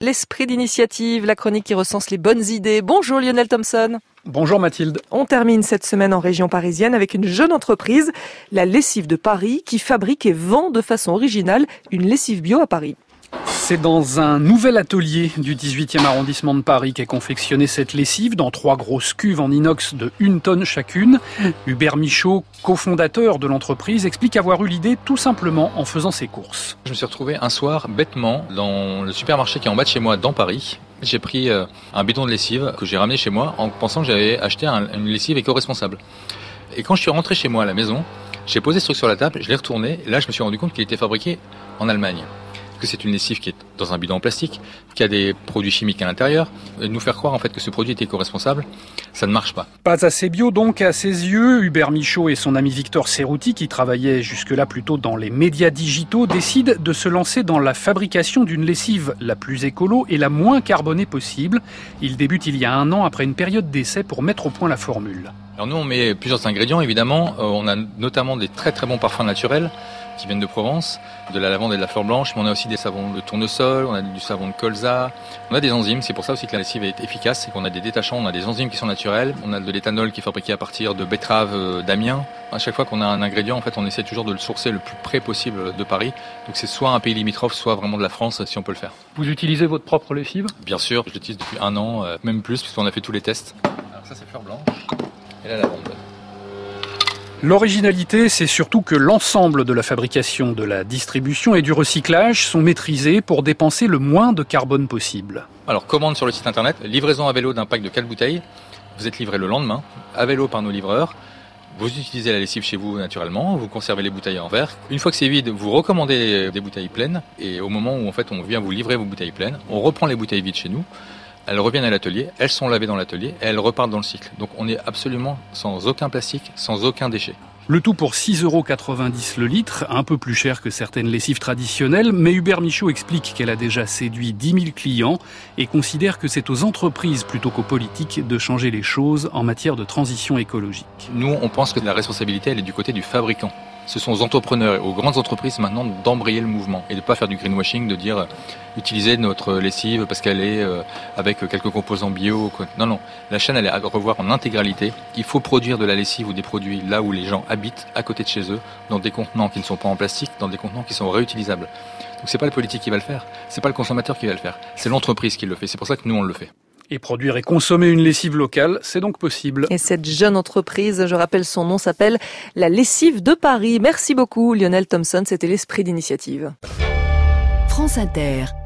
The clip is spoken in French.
L'esprit d'initiative, la chronique qui recense les bonnes idées. Bonjour Lionel Thompson. Bonjour Mathilde. On termine cette semaine en région parisienne avec une jeune entreprise, la Lessive de Paris, qui fabrique et vend de façon originale une lessive bio à Paris. C'est dans un nouvel atelier du 18e arrondissement de Paris qu'est confectionnée cette lessive dans 3 grosses cuves en inox de 1 tonne chacune. Hubert Michaud, cofondateur de l'entreprise, explique avoir eu l'idée tout simplement en faisant ses courses. Je me suis retrouvé un soir bêtement dans le supermarché qui est en bas de chez moi dans Paris. J'ai pris un bidon de lessive que j'ai ramené chez moi en pensant que j'avais acheté une lessive éco-responsable. Et quand je suis rentré chez moi à la maison, j'ai posé ce truc sur la table, je l'ai retourné, et là je me suis rendu compte qu'il était fabriqué en Allemagne. Que c'est une lessive qui est dans un bidon en plastique, qui a des produits chimiques à l'intérieur, et de nous faire croire en fait que ce produit est éco-responsable, ça ne marche pas. Pas assez bio donc à ses yeux. Hubert Michaud et son ami Victor Cerruti, qui travaillait jusque-là plutôt dans les médias digitaux, décident de se lancer dans la fabrication d'une lessive la plus écolo et la moins carbonée possible. Ils débutent il y a 1 an après une période d'essai pour mettre au point la formule. Alors nous on met plusieurs ingrédients évidemment, on a notamment des très très bons parfums naturels qui viennent de Provence, de la lavande et de la fleur blanche, mais on a aussi des savons de tournesol, on a du savon de colza, on a des enzymes, c'est pour ça aussi que la lessive est efficace, c'est qu'on a des détachants, on a des enzymes qui sont naturelles, on a de l'éthanol qui est fabriqué à partir de betteraves d'Amiens. À chaque fois qu'on a un ingrédient, en fait, on essaie toujours de le sourcer le plus près possible de Paris. Donc c'est soit un pays limitrophe, soit vraiment de la France, si on peut le faire. Vous utilisez votre propre lessive ? Bien sûr, je l'utilise depuis 1 an, même plus, puisqu'on a fait tous les tests. Alors ça c'est fleur blanche, et la lavande. L'originalité, c'est surtout que l'ensemble de la fabrication, de la distribution et du recyclage sont maîtrisés pour dépenser le moins de carbone possible. Alors, commande sur le site internet, livraison à vélo d'un pack de 4 bouteilles. Vous êtes livré le lendemain, à vélo par nos livreurs. Vous utilisez la lessive chez vous naturellement, vous conservez les bouteilles en verre. Une fois que c'est vide, vous recommandez des bouteilles pleines. Et au moment où en fait on vient vous livrer vos bouteilles pleines, on reprend les bouteilles vides chez nous. Elles reviennent à l'atelier, elles sont lavées dans l'atelier et elles repartent dans le cycle. Donc on est absolument sans aucun plastique, sans aucun déchet. Le tout pour 6,90 € le litre, un peu plus cher que certaines lessives traditionnelles, mais Hubert Michaud explique qu'elle a déjà séduit 10 000 clients et considère que c'est aux entreprises plutôt qu'aux politiques de changer les choses en matière de transition écologique. Nous, on pense que la responsabilité, elle est du côté du fabricant. Ce sont aux entrepreneurs et aux grandes entreprises maintenant d'embrayer le mouvement et de ne pas faire du greenwashing, de dire utilisez notre lessive parce qu'elle est avec quelques composants bio. Non, la chaîne elle est à revoir en intégralité. Il faut produire de la lessive ou des produits là où les gens habitent, à côté de chez eux, dans des contenants qui ne sont pas en plastique, dans des contenants qui sont réutilisables. Donc c'est pas le politique qui va le faire, c'est pas le consommateur qui va le faire, c'est l'entreprise qui le fait. C'est pour ça que nous on le fait. Et produire et consommer une lessive locale, c'est donc possible. Et cette jeune entreprise, je rappelle son nom, s'appelle la Lessive de Paris. Merci beaucoup Lionel Thompson, c'était l'esprit d'initiative. France Inter.